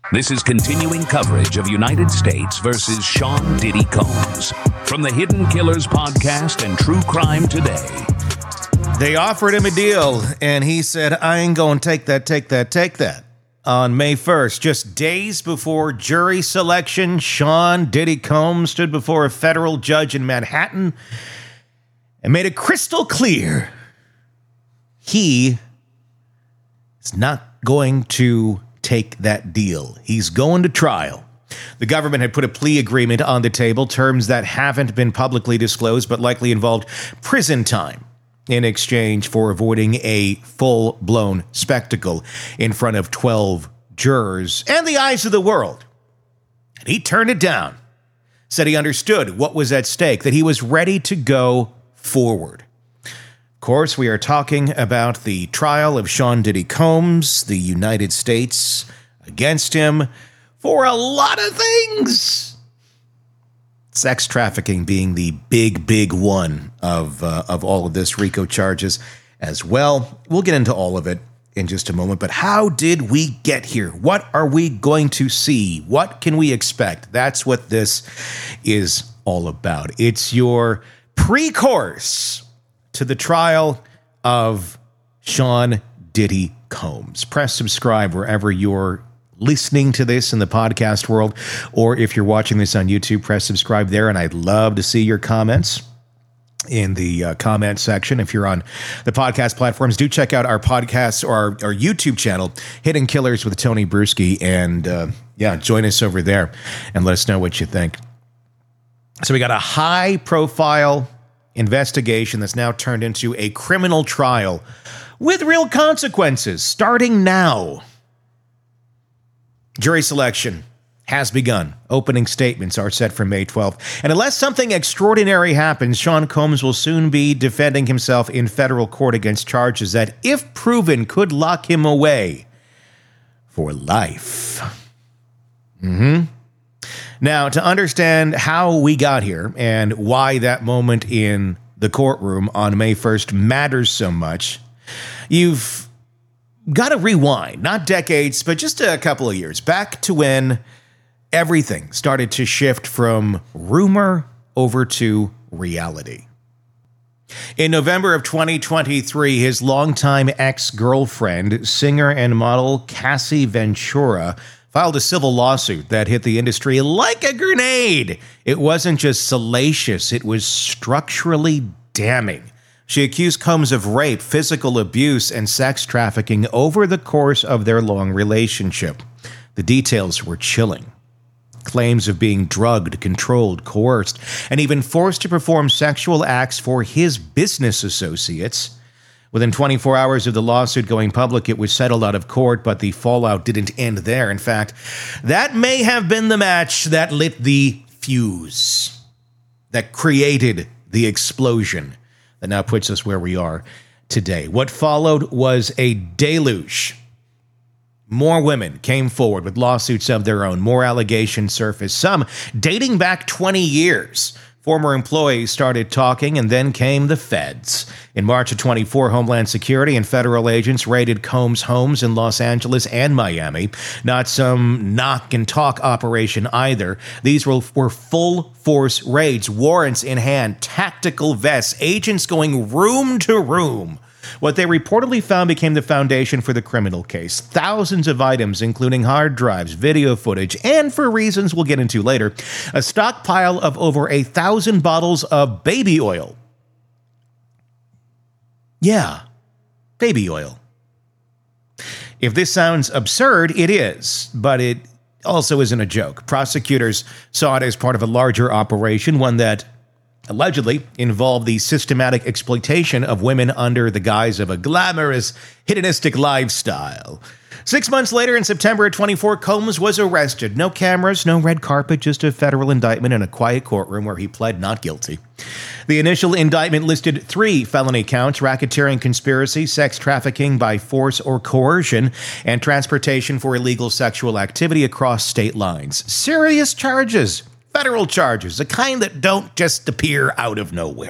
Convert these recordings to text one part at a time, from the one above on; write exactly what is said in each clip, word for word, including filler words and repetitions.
This is continuing coverage of United States versus Sean Diddy Combs from the Hidden Killers podcast and True Crime Today. They offered him a deal, and he said, I ain't gonna take that, take that, take that. On May first, just days before jury selection, Sean Diddy Combs stood before a federal judge in Manhattan and made it crystal clear he is not going to take that deal. He's going to trial. The government had put a plea agreement on the table, terms that haven't been publicly disclosed but likely involved prison time in exchange for avoiding a full-blown spectacle in front of twelve jurors and the eyes of the world. And he turned it down, said he understood what was at stake, that he was ready to go forward. Of course, we are talking about the trial of Sean Diddy Combs, the United States against him for a lot of things. Sex trafficking being the big, big one of uh, of all of this, RICO charges as well. We'll get into all of it in just a moment, but how did we get here? What are we going to see? What can we expect? That's what this is all about. It's your pre-course to the trial of Sean Diddy Combs. Press subscribe wherever you're listening to this in the podcast world, or if you're watching this on YouTube, press subscribe there, and I'd love to see your comments in the uh, comment section. If you're on the podcast platforms, do check out our podcast or our, our YouTube channel, Hidden Killers with Tony Bruschi, and uh, yeah, join us over there and let us know what you think. So we got a high-profile investigation that's now turned into a criminal trial with real consequences starting now. Jury selection has begun. Opening statements are set for May twelfth. And unless something extraordinary happens, Sean Combs will soon be defending himself in federal court against charges that, if proven, could lock him away for life. Mm-hmm. Now, to understand how we got here and why that moment in the courtroom on May first matters so much, you've got to rewind, not decades, but just a couple of years, back to when everything started to shift from rumor over to reality. In November of twenty twenty-three, his longtime ex-girlfriend, singer and model Cassie Ventura, filed a civil lawsuit that hit the industry like a grenade. It wasn't just salacious, it was structurally damning. She accused Combs of rape, physical abuse, and sex trafficking over the course of their long relationship. The details were chilling. Claims of being drugged, controlled, coerced, and even forced to perform sexual acts for his business associates. Within twenty-four hours of the lawsuit going public, it was settled out of court, but the fallout didn't end there. In fact, that may have been the match that lit the fuse, that created the explosion that now puts us where we are today. What followed was a deluge. More women came forward with lawsuits of their own. More allegations surfaced, some dating back twenty years. Former employees started talking, and then came the feds. In March of twenty-four, Homeland Security and federal agents raided Combs' homes in Los Angeles and Miami. Not some knock-and-talk operation either. These were, were full-force raids, warrants in hand, tactical vests, agents going room to room. What they reportedly found became the foundation for the criminal case. Thousands of items, including hard drives, video footage, and for reasons we'll get into later, a stockpile of over a thousand bottles of baby oil. Yeah, baby oil. If this sounds absurd, it is, but it also isn't a joke. Prosecutors saw it as part of a larger operation, one that allegedly involved the systematic exploitation of women under the guise of a glamorous, hedonistic lifestyle. Six months later, in September of twenty-four, Combs was arrested. No cameras, no red carpet, just a federal indictment in a quiet courtroom where he pled not guilty. The initial indictment listed three felony counts: racketeering, conspiracy, sex trafficking by force or coercion, and transportation for illegal sexual activity across state lines. Serious charges. Federal charges, the kind that don't just appear out of nowhere.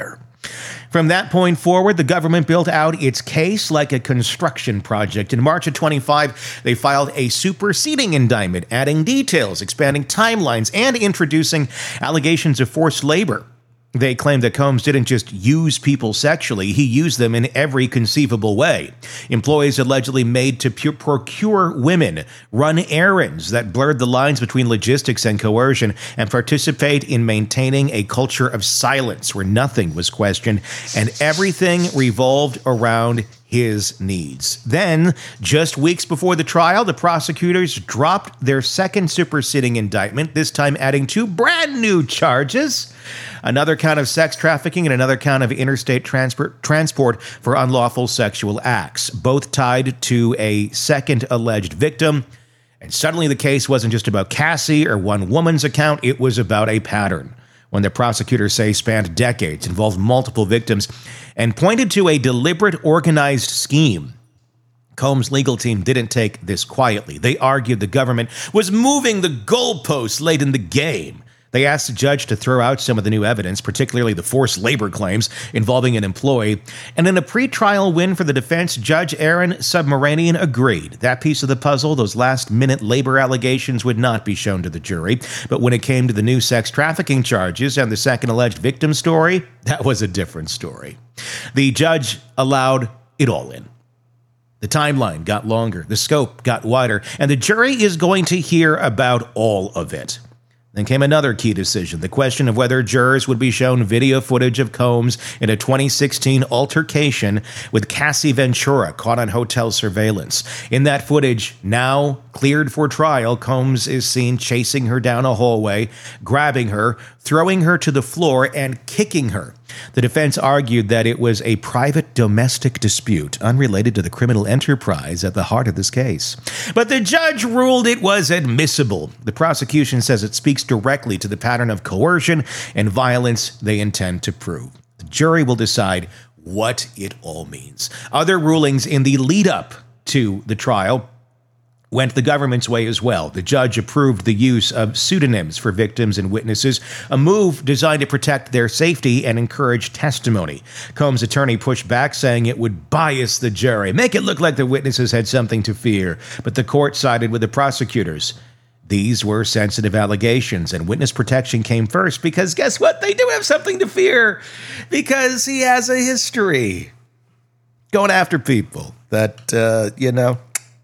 From that point forward, the government built out its case like a construction project. In March of twenty-five, they filed a superseding indictment, adding details, expanding timelines, and introducing allegations of forced labor. They claimed that Combs didn't just use people sexually, he used them in every conceivable way. Employees allegedly made to pu- procure women, run errands that blurred the lines between logistics and coercion, and participate in maintaining a culture of silence where nothing was questioned and everything revolved around his needs. Then, just weeks before the trial, the prosecutors dropped their second superseding indictment, this time adding two brand new charges. Another count of sex trafficking and another count of interstate transport transport for unlawful sexual acts, both tied to a second alleged victim. And suddenly the case wasn't just about Cassie or one woman's account, it was about a pattern. When the prosecutors say spanned decades, involved multiple victims, and pointed to a deliberate, organized scheme. Combs' legal team didn't take this quietly. They argued the government was moving the goalposts late in the game. They asked the judge to throw out some of the new evidence, particularly the forced labor claims involving an employee. And in a pretrial win for the defense, Judge Aaron Submaranian agreed. That piece of the puzzle, those last-minute labor allegations, would not be shown to the jury. But when it came to the new sex trafficking charges and the second alleged victim story, that was a different story. The judge allowed it all in. The timeline got longer, the scope got wider, and the jury is going to hear about all of it. Then came another key decision, the question of whether jurors would be shown video footage of Combs in a twenty sixteen altercation with Cassie Ventura caught on hotel surveillance. In that footage, now cleared for trial, Combs is seen chasing her down a hallway, grabbing her, throwing her to the floor, and kicking her. The defense argued that it was a private domestic dispute unrelated to the criminal enterprise at the heart of this case. But the judge ruled it was admissible. The prosecution says it speaks directly to the pattern of coercion and violence they intend to prove. The jury will decide what it all means. Other rulings in the lead-up to the trial went the government's way as well. The judge approved the use of pseudonyms for victims and witnesses, a move designed to protect their safety and encourage testimony. Combs' attorney pushed back, saying it would bias the jury, make it look like the witnesses had something to fear. But the court sided with the prosecutors. These were sensitive allegations, and witness protection came first because guess what? They do have something to fear because he has a history going after people that, uh, you know,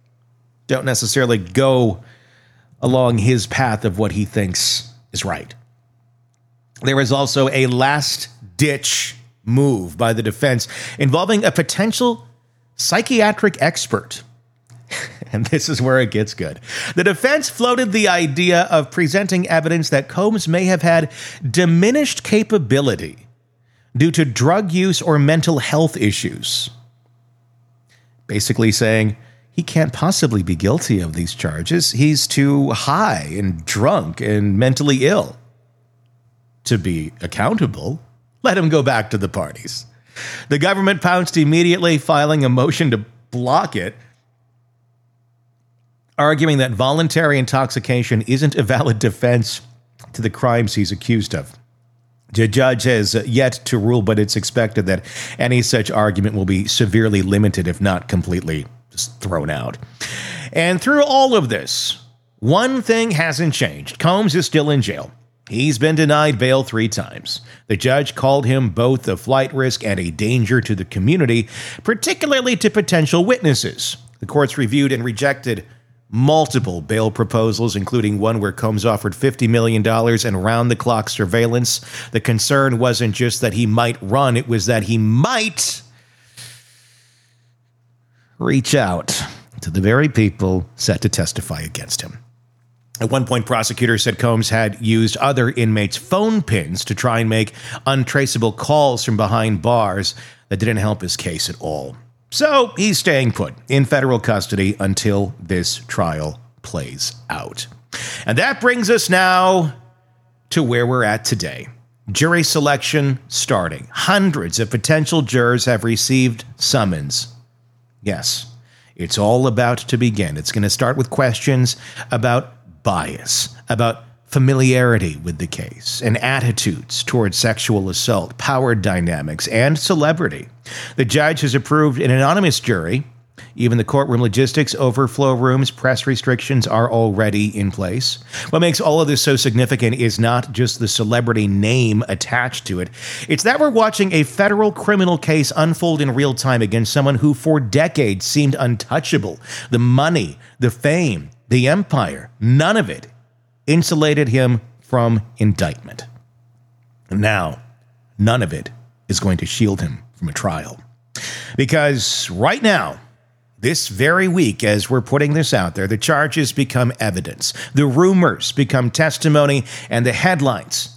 don't necessarily go along his path of what he thinks is right. There is also a last-ditch move by the defense involving a potential psychiatric expert. And this is where it gets good. The defense floated the idea of presenting evidence that Combs may have had diminished capability due to drug use or mental health issues. Basically saying, he can't possibly be guilty of these charges. He's too high and drunk and mentally ill to be accountable. Let him go back to the parties. The government pounced immediately, filing a motion to block it, arguing that voluntary intoxication isn't a valid defense to the crimes he's accused of. The judge has yet to rule, but it's expected that any such argument will be severely limited, if not completely just thrown out. And through all of this, one thing hasn't changed. Combs is still in jail. He's been denied bail three times. The judge called him both a flight risk and a danger to the community, particularly to potential witnesses. The courts reviewed and rejected multiple bail proposals, including one where Combs offered fifty million dollars and round-the-clock surveillance. The concern wasn't just that he might run, it was that he might reach out to the very people set to testify against him. At one point, prosecutors said Combs had used other inmates' phone pins to try and make untraceable calls from behind bars that didn't help his case at all. So he's staying put in federal custody until this trial plays out. And that brings us now to where we're at today. Jury selection starting. Hundreds of potential jurors have received summons. Yes, it's all about to begin. It's going to start with questions about bias, about familiarity with the case, and attitudes towards sexual assault, power dynamics, and celebrity. The judge has approved an anonymous jury. Even the courtroom logistics, overflow rooms, press restrictions are already in place. What makes all of this so significant is not just the celebrity name attached to it. It's that we're watching a federal criminal case unfold in real time against someone who for decades seemed untouchable. The money, the fame, the empire, none of it insulated him from indictment. And now, none of it is going to shield him from a trial. Because right now, this very week, as we're putting this out there, the charges become evidence, the rumors become testimony, and the headlines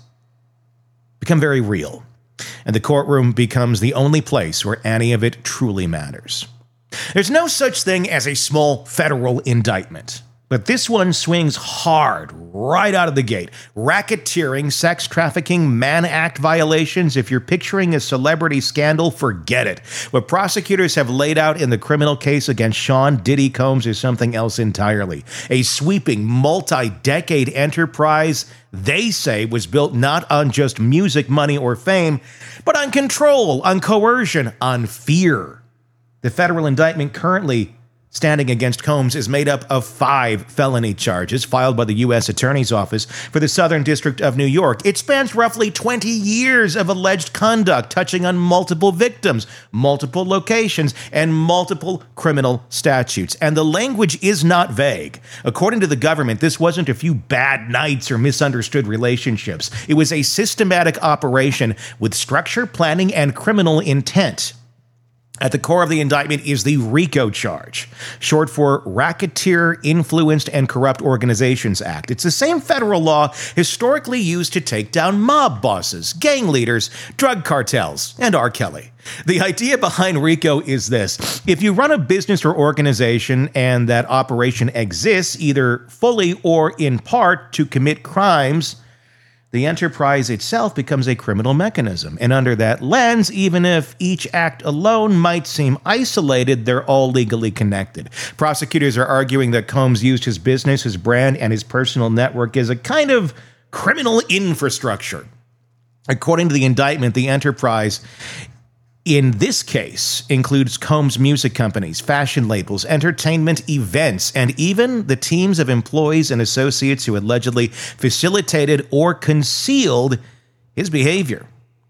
become very real. And the courtroom becomes the only place where any of it truly matters. There's no such thing as a small federal indictment. But this one swings hard right out of the gate. Racketeering, sex trafficking, Mann Act violations. If you're picturing a celebrity scandal, forget it. What prosecutors have laid out in the criminal case against Sean Diddy Combs is something else entirely. A sweeping, multi-decade enterprise they say was built not on just music, money, or fame, but on control, on coercion, on fear. The federal indictment currently standing against Combs is made up of five felony charges filed by the U S Attorney's Office for the Southern District of New York. It spans roughly twenty years of alleged conduct touching on multiple victims, multiple locations, and multiple criminal statutes. And the language is not vague. According to the government, this wasn't a few bad nights or misunderstood relationships. It was a systematic operation with structure, planning, and criminal intent. At the core of the indictment is the RICO charge, short for Racketeer, Influenced, and Corrupt Organizations Act. It's the same federal law historically used to take down mob bosses, gang leaders, drug cartels, and R. Kelly. The idea behind RICO is this. If you run a business or organization and that operation exists either fully or in part to commit crimes, the enterprise itself becomes a criminal mechanism. And under that lens, even if each act alone might seem isolated, they're all legally connected. Prosecutors are arguing that Combs used his business, his brand, and his personal network as a kind of criminal infrastructure. According to the indictment, the enterprise in this case includes Combs' music companies, fashion labels, entertainment events, and even the teams of employees and associates who allegedly facilitated or concealed his behavior.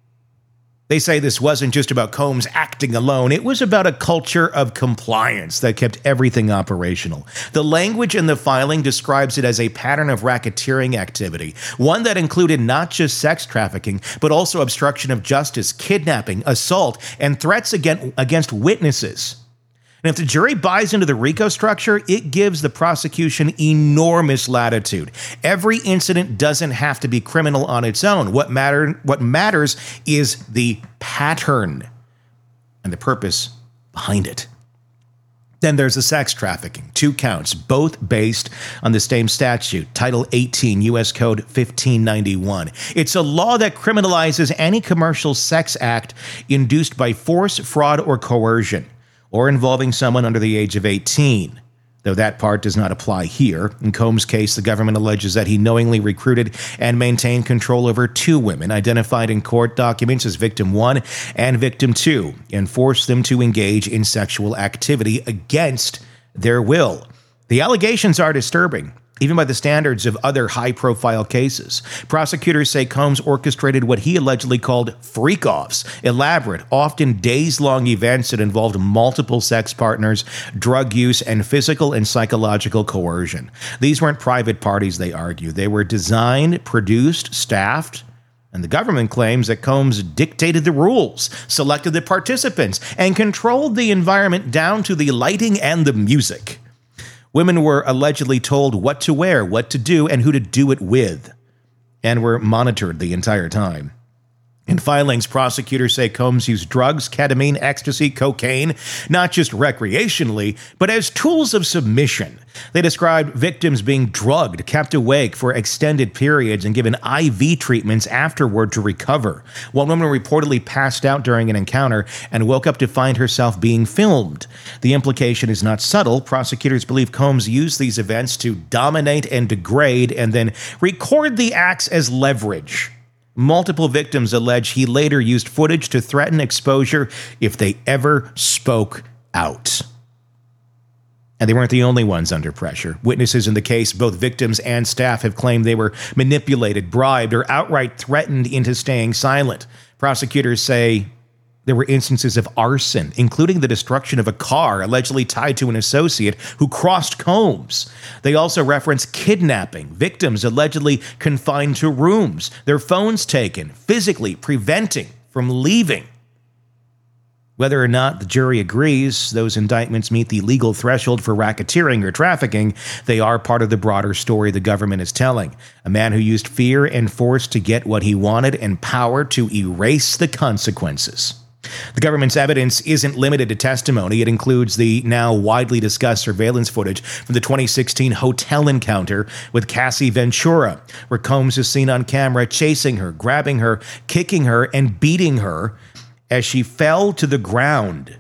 They say this wasn't just about Combs acting alone. It was about a culture of compliance that kept everything operational. The language in the filing describes it as a pattern of racketeering activity, one that included not just sex trafficking, but also obstruction of justice, kidnapping, assault, and threats against witnesses. And if the jury buys into the RICO structure, it gives the prosecution enormous latitude. Every incident doesn't have to be criminal on its own. What matter, what matters is the pattern and the purpose behind it. Then there's the sex trafficking, two counts, both based on the same statute, Title eighteen, U S Code fifteen ninety-one. It's a law that criminalizes any commercial sex act induced by force, fraud, or coercion, or involving someone under the age of eighteen, though that part does not apply here. In Combs' case, the government alleges that he knowingly recruited and maintained control over two women, identified in court documents as Victim one and Victim two, and forced them to engage in sexual activity against their will. The allegations are disturbing, even by the standards of other high-profile cases. Prosecutors say Combs orchestrated what he allegedly called freak-offs, elaborate, often days-long events that involved multiple sex partners, drug use, and physical and psychological coercion. These weren't private parties, they argue. They were designed, produced, staffed, and the government claims that Combs dictated the rules, selected the participants, and controlled the environment down to the lighting and the music. Women were allegedly told what to wear, what to do, and who to do it with, and were monitored the entire time. In filings, prosecutors say Combs used drugs, ketamine, ecstasy, cocaine, not just recreationally, but as tools of submission. They described victims being drugged, kept awake for extended periods, and given I V treatments afterward to recover. One woman reportedly passed out during an encounter and woke up to find herself being filmed. The implication is not subtle. Prosecutors believe Combs used these events to dominate and degrade and then record the acts as leverage. Multiple victims allege he later used footage to threaten exposure if they ever spoke out. And they weren't the only ones under pressure. Witnesses in the case, both victims and staff, have claimed they were manipulated, bribed, or outright threatened into staying silent. Prosecutors say there were instances of arson, including the destruction of a car allegedly tied to an associate who crossed Combs. They also reference kidnapping, victims allegedly confined to rooms, their phones taken, physically preventing from leaving. Whether or not the jury agrees those indictments meet the legal threshold for racketeering or trafficking, they are part of the broader story the government is telling. A man who used fear and force to get what he wanted and power to erase the consequences. The government's evidence isn't limited to testimony. It includes the now widely discussed surveillance footage from the twenty sixteen hotel encounter with Cassie Ventura, where Combs is seen on camera chasing her, grabbing her, kicking her, and beating her as she fell to the ground.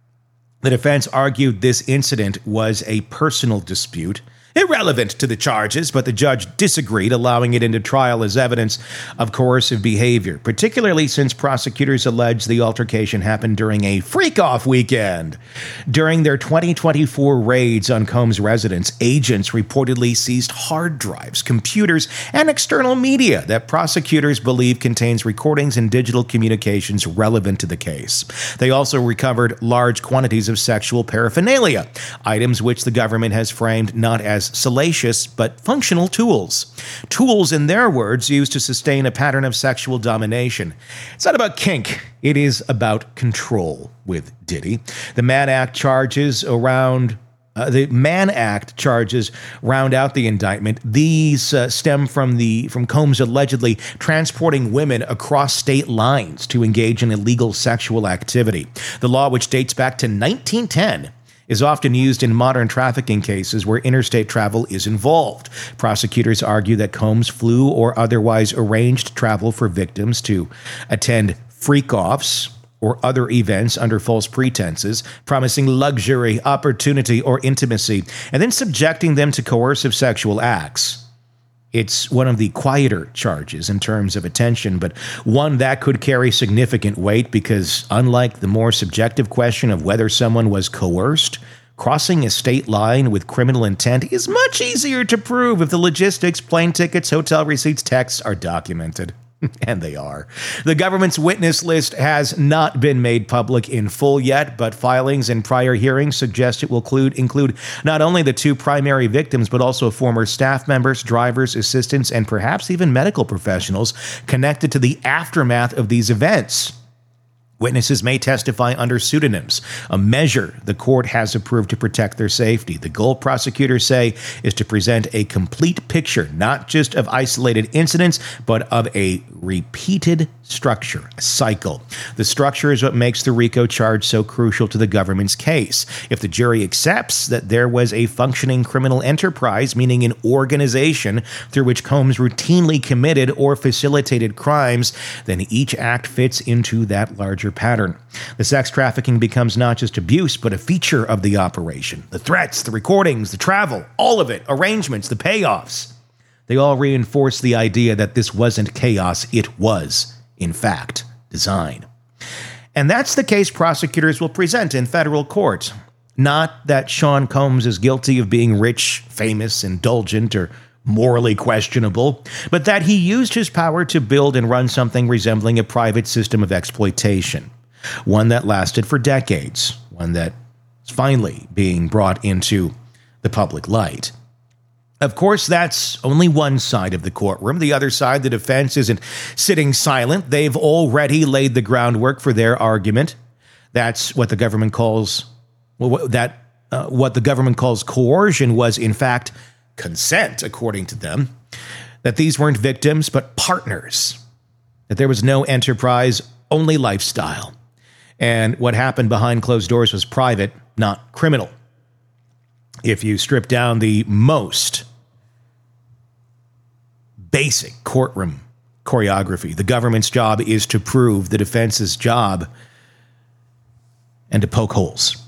The defense argued this incident was a personal dispute, irrelevant to the charges, but the judge disagreed, allowing it into trial as evidence of coercive behavior, particularly since prosecutors allege the altercation happened during a freak-off weekend. During their twenty twenty-four raids on Combs' residence, agents reportedly seized hard drives, computers, and external media that prosecutors believe contains recordings and digital communications relevant to the case. They also recovered large quantities of sexual paraphernalia, items which the government has framed not as salacious but functional tools. Tools, in their words, used to sustain a pattern of sexual domination. It's not about kink. It is about control with Diddy. The Mann Act charges around Uh, the Mann Act charges round out the indictment. These uh, stem from the from Combs allegedly transporting women across state lines to engage in illegal sexual activity. The law, which dates back to nineteen ten, is often used in modern trafficking cases where interstate travel is involved. Prosecutors argue that Combs flew or otherwise arranged travel for victims to attend freak-offs or other events under false pretenses, promising luxury, opportunity, or intimacy, and then subjecting them to coercive sexual acts. It's one of the quieter charges in terms of attention, but one that could carry significant weight because, unlike the more subjective question of whether someone was coerced, crossing a state line with criminal intent is much easier to prove if the logistics, plane tickets, hotel receipts, texts are documented. And they are. The government's witness list has not been made public in full yet, but filings and prior hearings suggest it will include, include not only the two primary victims, but also former staff members, drivers, assistants, and perhaps even medical professionals connected to the aftermath of these events. Witnesses may testify under pseudonyms, a measure the court has approved to protect their safety. The goal, prosecutors say, is to present a complete picture, not just of isolated incidents, but of a repeated structure, a cycle. The structure is what makes the RICO charge so crucial to the government's case. If the jury accepts that there was a functioning criminal enterprise, meaning an organization through which Combs routinely committed or facilitated crimes, then each act fits into that larger pattern. The sex trafficking becomes not just abuse, but a feature of the operation. The threats, the recordings, the travel, all of it, arrangements, the payoffs. They all reinforce the idea that this wasn't chaos, it was, in fact, design. And that's the case prosecutors will present in federal court. Not that Sean Combs is guilty of being rich, famous, indulgent, or morally questionable, but that he used his power to build and run something resembling a private system of exploitation, one that lasted for decades, one that is finally being brought into the public light. Of course, that's only one side of the courtroom. The other side, the defense, isn't sitting silent. They've already laid the groundwork for their argument. That's what the government calls, well, that uh, what the government calls coercion was, in fact, consent, according to them, that these weren't victims, but partners. that there was no enterprise, only lifestyle. And what happened behind closed doors was private, not criminal. If you strip down the most basic courtroom choreography, the government's job is to prove, the defense's job and to poke holes.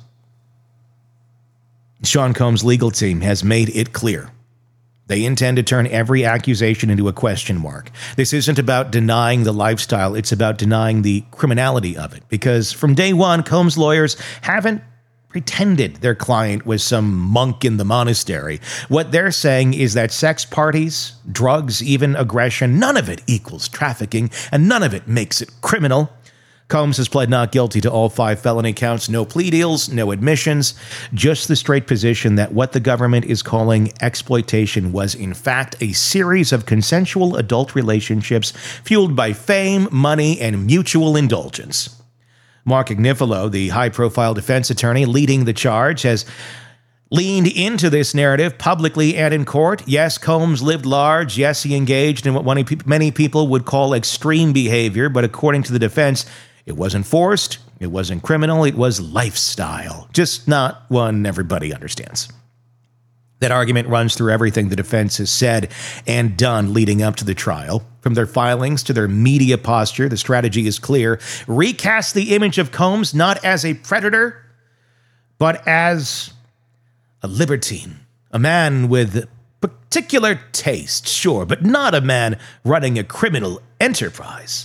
Sean Combs' legal team has made it clear. They intend to turn every accusation into a question mark. This isn't about denying the lifestyle, it's about denying the criminality of it. Because from day one, Combs' lawyers haven't pretended their client was some monk in the monastery. What they're saying is that sex parties, drugs, even aggression, none of it equals trafficking, and none of it makes it criminal. Combs has pled not guilty to all five felony counts, no plea deals, no admissions, just the straight position that what the government is calling exploitation was in fact a series of consensual adult relationships fueled by fame, money, and mutual indulgence. Mark Agnifilo, the high-profile defense attorney leading the charge, has leaned into this narrative publicly and in court. Yes, Combs lived large. Yes, he engaged in what many people would call extreme behavior, but according to the defense, it wasn't forced, it wasn't criminal, it was lifestyle, just not one everybody understands. That argument runs through everything the defense has said and done leading up to the trial. From their filings to their media posture, the strategy is clear. Recast the image of Combs not as a predator, but as a libertine, a man with particular taste, sure, but not a man running a criminal enterprise.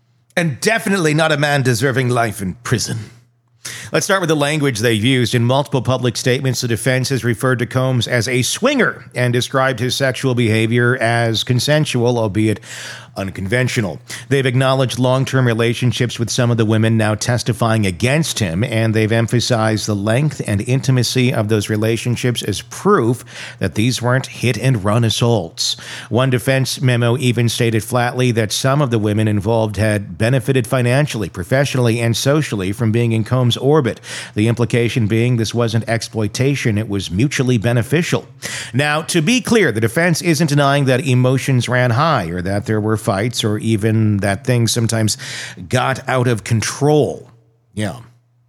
And definitely not a man deserving life in prison. Let's start with the language they've used. In multiple public statements, the defense has referred to Combs as a swinger and described his sexual behavior as consensual, albeit unconventional. They've acknowledged long-term relationships with some of the women now testifying against him, and they've emphasized the length and intimacy of those relationships as proof that these weren't hit-and-run assaults. One defense memo even stated flatly that some of the women involved had benefited financially, professionally, and socially from being in Combs' orbit. The implication being this wasn't exploitation, it was mutually beneficial. Now, to be clear, the defense isn't denying that emotions ran high or that there were fights or even that things sometimes got out of control. Yeah.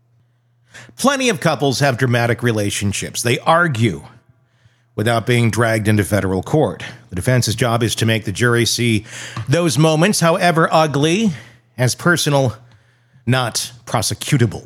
Plenty of couples have dramatic relationships. They argue without being dragged into federal court. The defense's job is to make the jury see those moments, however ugly, as personal, not prosecutable.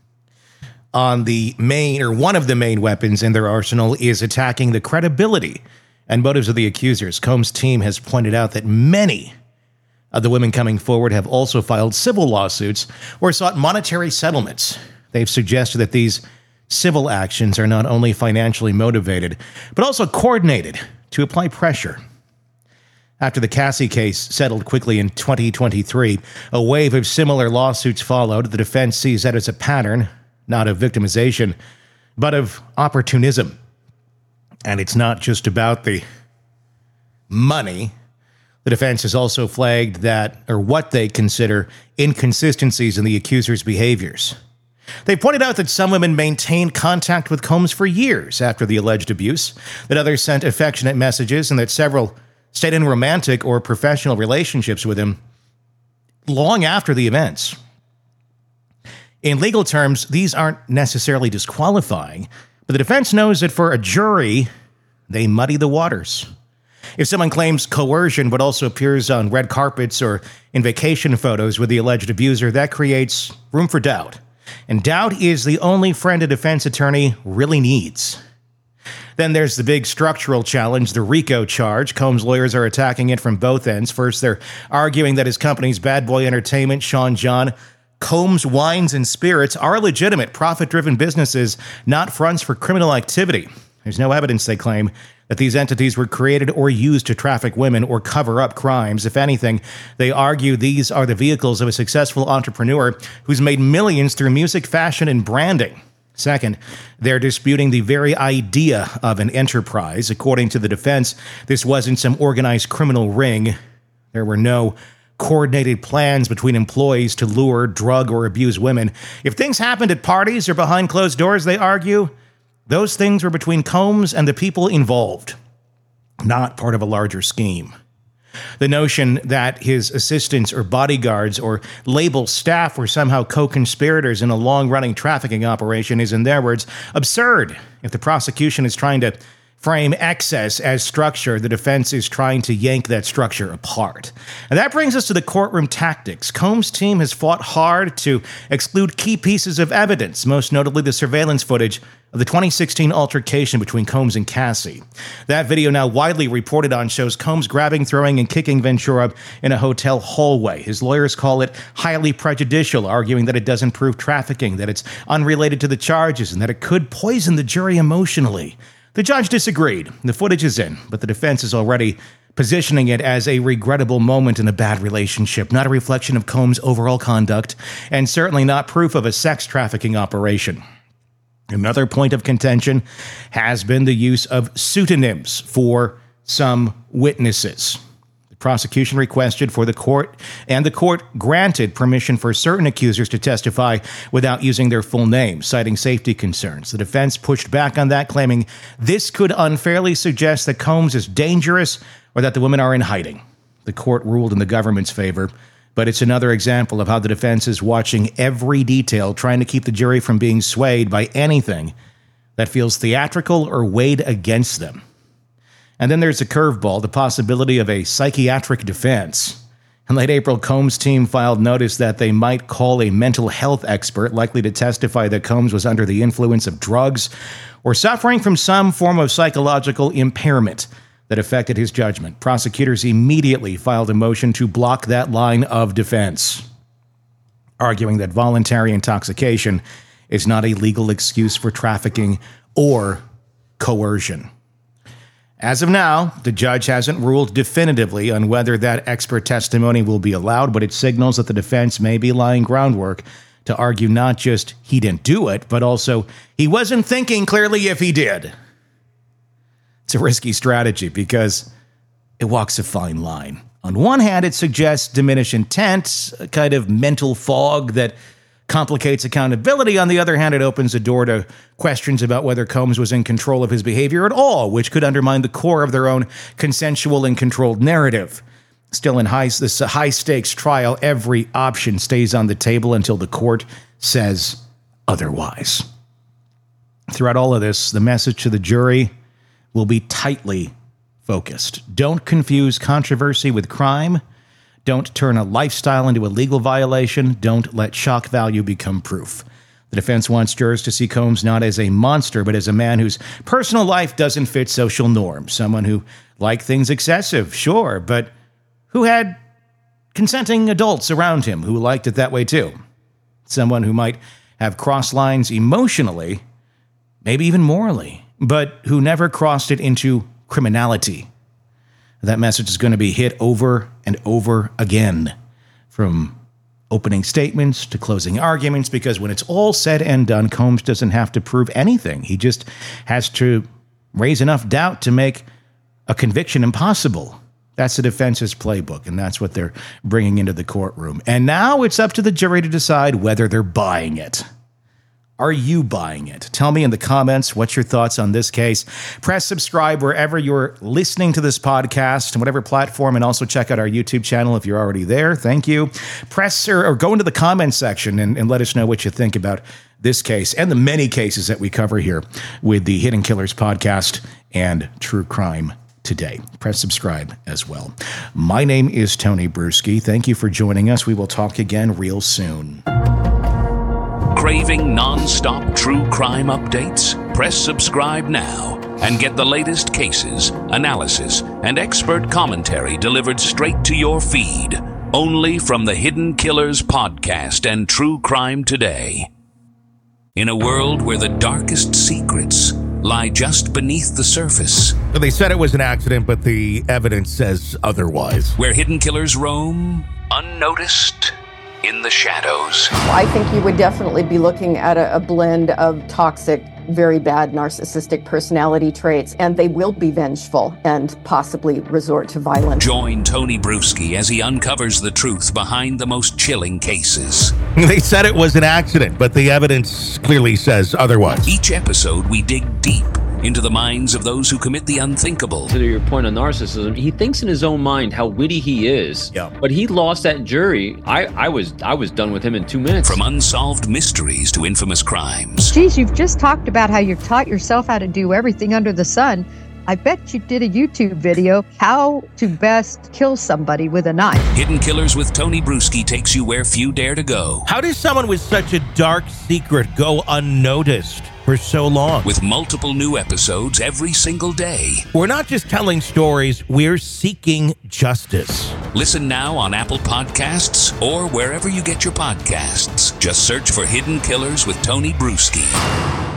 On the main, or one of the main weapons in their arsenal is attacking the credibility and motives of the accusers. Combs' team has pointed out that many of the women coming forward have also filed civil lawsuits or sought monetary settlements. They've suggested that these civil actions are not only financially motivated, but also coordinated to apply pressure. After the Cassie case settled quickly in twenty twenty-three, a wave of similar lawsuits followed. The defense sees that as a pattern, not of victimization, but of opportunism. And it's not just about the money. The defense has also flagged that, or what they consider, inconsistencies in the accuser's behaviors. They pointed out that some women maintained contact with Combs for years after the alleged abuse, that others sent affectionate messages, and that several stayed in romantic or professional relationships with him long after the events. In legal terms, these aren't necessarily disqualifying, but the defense knows that for a jury, they muddy the waters. If someone claims coercion but also appears on red carpets or in vacation photos with the alleged abuser, that creates room for doubt. And doubt is the only friend a defense attorney really needs. Then there's the big structural challenge, the RICO charge. Combs' lawyers are attacking it from both ends. First, they're arguing that his company's Bad Boy Entertainment, Sean John, Combs Wines and Spirits are legitimate, profit-driven businesses, not fronts for criminal activity. There's no evidence, they claim, that these entities were created or used to traffic women or cover up crimes. If anything, they argue these are the vehicles of a successful entrepreneur who's made millions through music, fashion, and branding. Second, they're disputing the very idea of an enterprise. According to the defense, this wasn't some organized criminal ring. There were no coordinated plans between employees to lure, drug, or abuse women. If things happened at parties or behind closed doors, they argue, those things were between Combs and the people involved, not part of a larger scheme. The notion that his assistants or bodyguards or label staff were somehow co-conspirators in a long-running trafficking operation is, in their words, absurd. If the prosecution is trying to frame excess as structure, the defense is trying to yank that structure apart. And that brings us to the courtroom tactics. Combs' team has fought hard to exclude key pieces of evidence, most notably the surveillance footage of the twenty sixteen altercation between Combs and Cassie. That video, now widely reported on, shows Combs grabbing, throwing, and kicking Ventura in a hotel hallway. His lawyers call it highly prejudicial, arguing that it doesn't prove trafficking, that it's unrelated to the charges, and that it could poison the jury emotionally. The judge disagreed. The footage is in, but the defense is already positioning it as a regrettable moment in a bad relationship, not a reflection of Combs' overall conduct, and certainly not proof of a sex trafficking operation. Another point of contention has been the use of pseudonyms for some witnesses. The prosecution requested for the court, and the court granted permission for certain accusers to testify without using their full names, citing safety concerns. The defense pushed back on that, claiming this could unfairly suggest that Combs is dangerous or that the women are in hiding. The court ruled in the government's favor, but it's another example of how the defense is watching every detail, trying to keep the jury from being swayed by anything that feels theatrical or weighed against them. And then there's a curveball, the possibility of a psychiatric defense. In late April, Combs' team filed notice that they might call a mental health expert, likely to testify that Combs was under the influence of drugs or suffering from some form of psychological impairment that affected his judgment. Prosecutors immediately filed a motion to block that line of defense, arguing that voluntary intoxication is not a legal excuse for trafficking or coercion. As of now, the judge hasn't ruled definitively on whether that expert testimony will be allowed, but it signals that the defense may be laying groundwork to argue not just he didn't do it, but also he wasn't thinking clearly if he did. It's a risky strategy because it walks a fine line. On one hand, it suggests diminished intent, a kind of mental fog that complicates accountability. On the other hand, it opens the door to questions about whether Combs was in control of his behavior at all, which could undermine the core of their own consensual and controlled narrative. Still, in high, this high-stakes trial, every option stays on the table until the court says otherwise. Throughout all of this, the message to the jury will be tightly focused. Don't confuse controversy with crime. Don't turn a lifestyle into a legal violation. Don't let shock value become proof. The defense wants jurors to see Combs not as a monster, but as a man whose personal life doesn't fit social norms. Someone who liked things excessive, sure, but who had consenting adults around him who liked it that way too. Someone who might have crossed lines emotionally, maybe even morally, but who never crossed it into criminality. That message is going to be hit over and over again, from opening statements to closing arguments, because when it's all said and done, Combs doesn't have to prove anything. He just has to raise enough doubt to make a conviction impossible. That's the defense's playbook, and that's what they're bringing into the courtroom. And now it's up to the jury to decide whether they're buying it. Are you buying it? Tell me in the comments what's your thoughts on this case. Press subscribe wherever you're listening to this podcast, and whatever platform, and also check out our YouTube channel if you're already there. Thank you. Press or, or go into the comments section and, and let us know what you think about this case and the many cases that we cover here with the Hidden Killers podcast and True Crime Today. Press subscribe as well. My name is Tony Brueski. Thank you for joining us. We will talk again real soon. Craving non-stop true crime updates? Press subscribe now and get the latest cases, analysis, and expert commentary delivered straight to your feed, only from the Hidden Killers podcast and True Crime Today. In a world where the darkest secrets lie just beneath the surface. So they said it was an accident, but the evidence says otherwise. Where hidden killers roam unnoticed in the shadows. I think you would definitely be looking at a, a blend of toxic, very bad narcissistic personality traits, and they will be vengeful and possibly resort to violence. Join Tony Brueski as he uncovers the truth behind the most chilling cases. They said it was an accident, but the evidence clearly says otherwise. Each episode, we dig deep into the minds of those who commit the unthinkable. To your point on narcissism, he thinks in his own mind how witty he is. Yeah. But he lost that jury. I, I was I was done with him in two minutes. From unsolved mysteries to infamous crimes. Geez, you've just talked about how you've taught yourself how to do everything under the sun. I bet you did a YouTube video, how to best kill somebody with a knife. Hidden Killers with Tony Brueski takes you where few dare to go. How does someone with such a dark secret go unnoticed for so long? With multiple new episodes every single day. We're not just telling stories, we're seeking justice. Listen now on Apple Podcasts or wherever you get your podcasts. Just search for Hidden Killers with Tony Brueski.